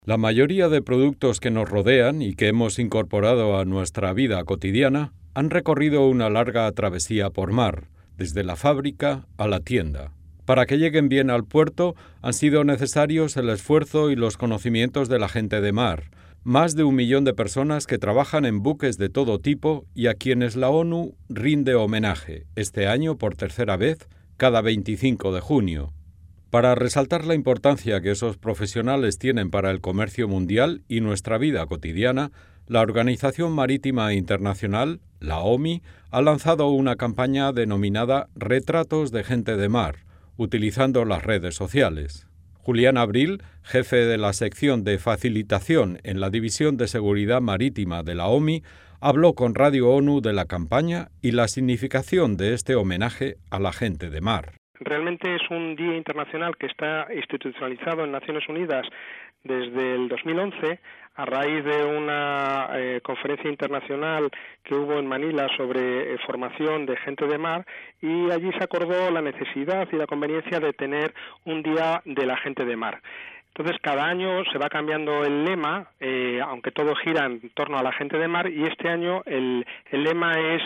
La mayoría de productos que nos rodean y que hemos incorporado a nuestra vida cotidiana han recorrido una larga travesía por mar, desde la fábrica a la tienda. Para que lleguen bien al puerto han sido necesarios el esfuerzo y los conocimientos de la gente de mar, más de 1 millón de personas que trabajan en buques de todo tipo y a quienes la ONU rinde homenaje, este año por tercera vez, cada 25 de junio. Para resaltar la importancia que esos profesionales tienen para el comercio mundial y nuestra vida cotidiana, la Organización Marítima Internacional, la OMI, ha lanzado una campaña denominada Retratos de Gente de Mar, utilizando las redes sociales. Julián Abril, jefe de la sección de facilitación en la División de Seguridad Marítima de la OMI, habló con Radio ONU de la campaña y la significación de este homenaje a la gente de mar. Realmente es un día internacional que está institucionalizado en Naciones Unidas desde el 2011 a raíz de una conferencia internacional que hubo en Manila sobre formación de gente de mar, y allí se acordó la necesidad y la conveniencia de tener un día de la gente de mar. Entonces, cada año se va cambiando el lema, aunque todo gira en torno a la gente de mar, y este año el lema es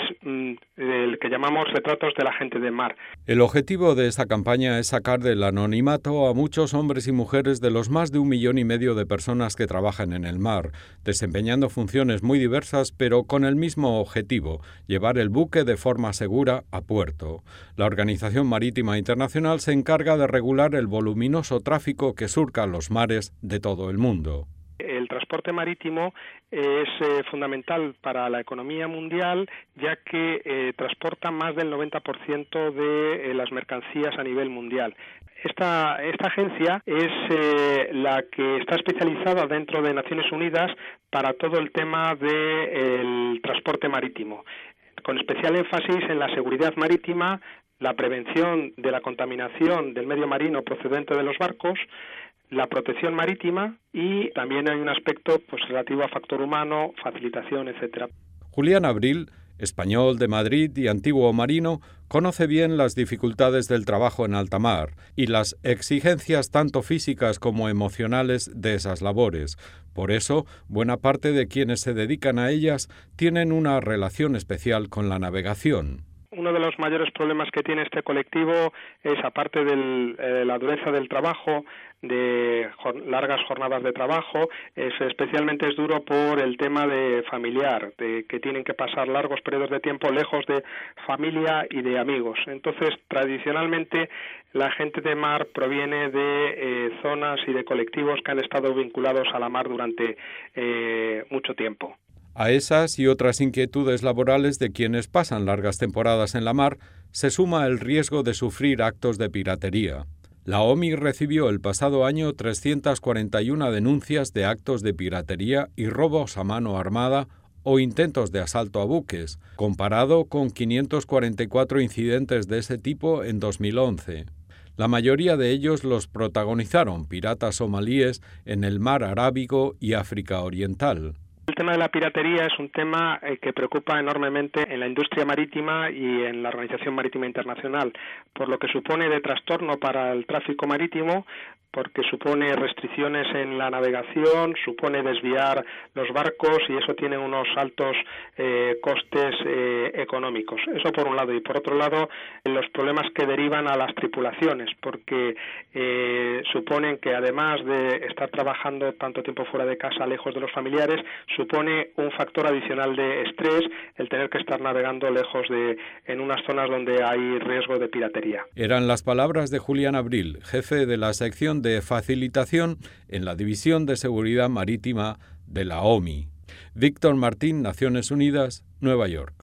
el que llamamos Retratos de la Gente de Mar. El objetivo de esta campaña es sacar del anonimato a muchos hombres y mujeres de los más de 1,5 millones de personas que trabajan en el mar, desempeñando funciones muy diversas, pero con el mismo objetivo, llevar el buque de forma segura a puerto. La Organización Marítima Internacional se encarga de regular el voluminoso tráfico que surca los mares de todo el mundo. El transporte marítimo es fundamental para la economía mundial, ya que transporta más del 90% de las mercancías a nivel mundial. Esta agencia es la que está especializada dentro de Naciones Unidas para todo el tema del transporte marítimo, con especial énfasis en la seguridad marítima, la prevención de la contaminación del medio marino procedente de los barcos, la protección marítima, y también hay un aspecto relativo a factor humano, facilitación, etcétera. Julián Abril, español de Madrid y antiguo marino, conoce bien las dificultades del trabajo en alta mar y las exigencias tanto físicas como emocionales de esas labores. Por eso, buena parte de quienes se dedican a ellas tienen una relación especial con la navegación. Uno de los mayores problemas que tiene este colectivo es, aparte de la dureza del trabajo, de largas jornadas de trabajo, especialmente es duro por el tema de familiar, de que tienen que pasar largos periodos de tiempo lejos de familia y de amigos. Entonces, tradicionalmente, la gente de mar proviene de zonas y de colectivos que han estado vinculados a la mar durante mucho tiempo. A esas y otras inquietudes laborales de quienes pasan largas temporadas en la mar, se suma el riesgo de sufrir actos de piratería. La OMI recibió el pasado año 341 denuncias de actos de piratería y robos a mano armada o intentos de asalto a buques, comparado con 544 incidentes de ese tipo en 2011. La mayoría de ellos los protagonizaron piratas somalíes en el mar Arábigo y África Oriental. El tema de la piratería es un tema que preocupa enormemente en la industria marítima y en la Organización Marítima Internacional, por lo que supone de trastorno para el tráfico marítimo, porque supone restricciones en la navegación, supone desviar los barcos, y eso tiene unos altos costes económicos. Eso por un lado. Y por otro lado, los problemas que derivan a las tripulaciones, porque suponen que, además de estar trabajando tanto tiempo fuera de casa, lejos de los familiares, supone un factor adicional de estrés el tener que estar navegando lejos en unas zonas donde hay riesgo de piratería. Eran las palabras de Julián Abril, jefe de la sección de facilitación en la División de Seguridad Marítima de la OMI. Víctor Martín, Naciones Unidas, Nueva York.